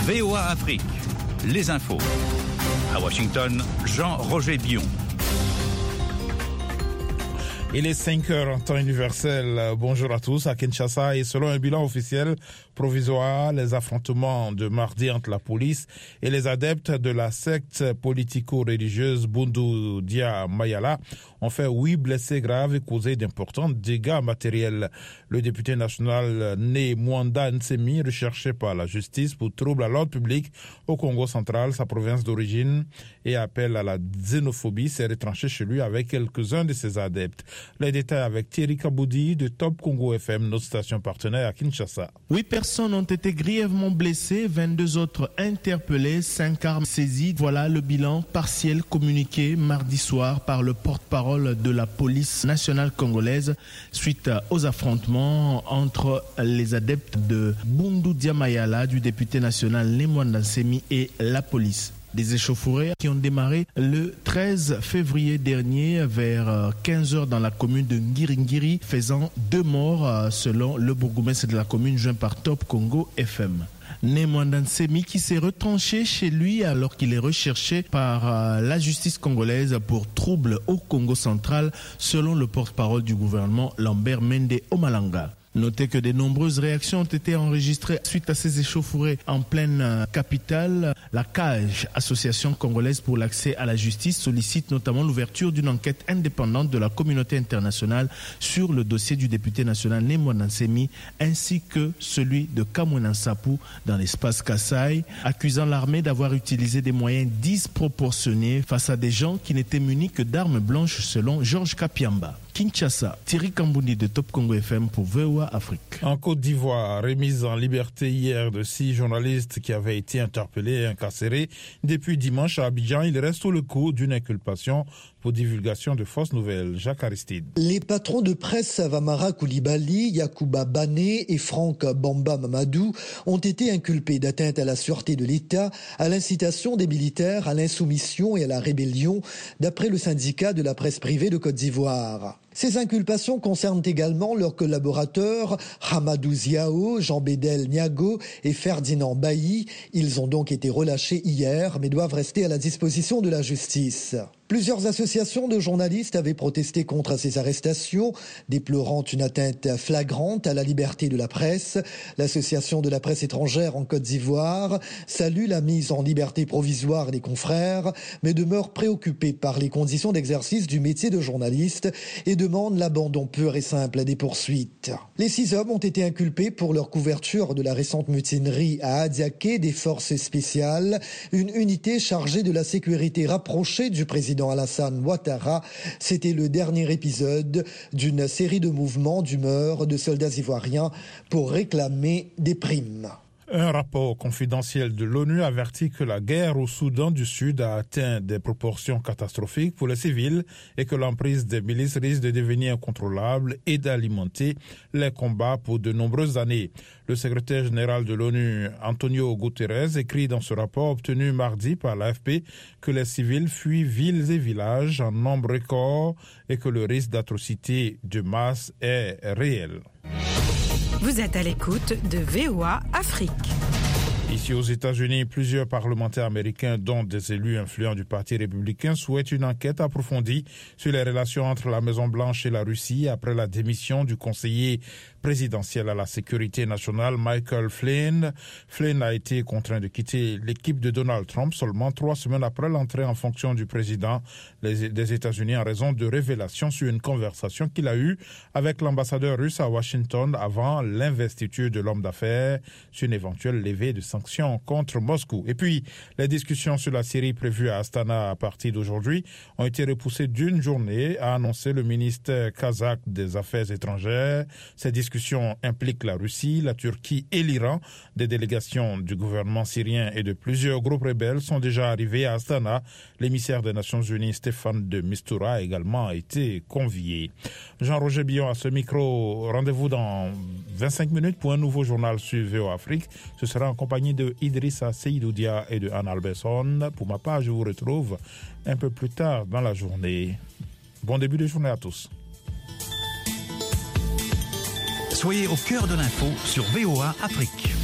VOA Afrique, les infos. À Washington, Jean-Roger Bion. Il est 5h en temps universel. Bonjour à tous. À Kinshasa, et selon un bilan officiel provisoire, les affrontements de mardi entre la police et les adeptes de la secte politico-religieuse Bundu Dia Mayala ont fait 8 blessés graves et causé d'importants dégâts matériels. Le député national né Mwanda Nsemi, recherché par la justice pour trouble à l'ordre public au Congo central, sa province d'origine, et appel à la xénophobie, s'est retranché chez lui avec quelques-uns de ses adeptes. Les détails avec Thierry Kaboudi de Top Congo FM, notre station partenaire à Kinshasa. 8 personnes ont été grièvement blessées, 22 autres interpellées, 5 armes saisies. Voilà le bilan partiel communiqué mardi soir par le porte-parole de la police nationale congolaise suite aux affrontements entre les adeptes de Bundu Dia Mayala du député national Mwanda Nsemi et la police. Des échauffourées qui ont démarré le 13 février dernier vers 15h dans la commune de Ngiringiri, faisant 2 morts selon le bourgmestre de la commune joint par Top Congo FM. Mwanda Nsemi qui s'est retranché chez lui alors qu'il est recherché par la justice congolaise pour trouble au Congo central selon le porte-parole du gouvernement Lambert Mende Omalanga. Notez que de nombreuses réactions ont été enregistrées suite à ces échauffourées en pleine capitale. La CAGE, Association congolaise pour l'accès à la justice, sollicite notamment l'ouverture d'une enquête indépendante de la communauté internationale sur le dossier du député national Mwanda Nsemi ainsi que celui de Kamwina Nsapu dans l'espace Kasaï, accusant l'armée d'avoir utilisé des moyens disproportionnés face à des gens qui n'étaient munis que d'armes blanches selon Georges Kapiamba. Kinshasa, Thierry Kambundi de Top Congo FM pour VOA Afrique. En Côte d'Ivoire, remise en liberté hier de 6 journalistes qui avaient été interpellés et incarcérés depuis dimanche à Abidjan. Il reste sous le coup d'une inculpation pour divulgation de fausses nouvelles. Jacques Aristide. Les patrons de presse Vamara Koulibaly, Yacouba Bané et Franck Bamba Mamadou ont été inculpés d'atteinte à la sûreté de l'État, à l'incitation des militaires, à l'insoumission et à la rébellion, d'après le syndicat de la presse privée de Côte d'Ivoire. Ces inculpations concernent également leurs collaborateurs Hamadou Ziao, Jean-Bédel Niago et Ferdinand Bailly. Ils ont donc été relâchés hier, mais doivent rester à la disposition de la justice. Plusieurs associations de journalistes avaient protesté contre ces arrestations, déplorant une atteinte flagrante à la liberté de la presse. L'association de la presse étrangère en Côte d'Ivoire salue la mise en liberté provisoire des confrères, mais demeure préoccupée par les conditions d'exercice du métier de journaliste et demande l'abandon pur et simple des poursuites. Les 6 hommes ont été inculpés pour leur couverture de la récente mutinerie à Adiaké des forces spéciales, une unité chargée de la sécurité rapprochée du président Alassane Ouattara. C'était le dernier épisode d'une série de mouvements d'humeur de soldats ivoiriens pour réclamer des primes. Un rapport confidentiel de l'ONU avertit que la guerre au Soudan du Sud a atteint des proportions catastrophiques pour les civils et que l'emprise des milices risque de devenir incontrôlable et d'alimenter les combats pour de nombreuses années. Le secrétaire général de l'ONU, Antonio Guterres, écrit dans ce rapport obtenu mardi par l'AFP que les civils fuient villes et villages en nombre record et que le risque d'atrocités de masse est réel. Vous êtes à l'écoute de VOA Afrique. Ici aux États-Unis, plusieurs parlementaires américains, dont des élus influents du Parti républicain, souhaitent une enquête approfondie sur les relations entre la Maison-Blanche et la Russie après la démission du conseiller présidentiel à la sécurité nationale Michael Flynn. Flynn a été contraint de quitter l'équipe de Donald Trump seulement 3 semaines après l'entrée en fonction du président des États-Unis en raison de révélations sur une conversation qu'il a eue avec l'ambassadeur russe à Washington avant l'investiture de l'homme d'affaires sur une éventuelle levée de sanctions contre Moscou. Et puis, les discussions sur la Syrie prévues à Astana à partir d'aujourd'hui ont été repoussées d'une journée, a annoncé le ministre kazakh des Affaires étrangères. Ces discussions impliquent la Russie, la Turquie et l'Iran. Des délégations du gouvernement syrien et de plusieurs groupes rebelles sont déjà arrivées à Astana. L'émissaire des Nations Unies, Stéphane de Mistura, a également été convié. Jean-Roger Bion à ce micro. Rendez-vous dans 25 minutes pour un nouveau journal sur VOA Afrique. Ce sera en compagnie de Idrissa Seydoudia et de Anne Alberson. Pour ma part, je vous retrouve un peu plus tard dans la journée. Bon début de journée à tous. Soyez au cœur de l'info sur VOA Afrique.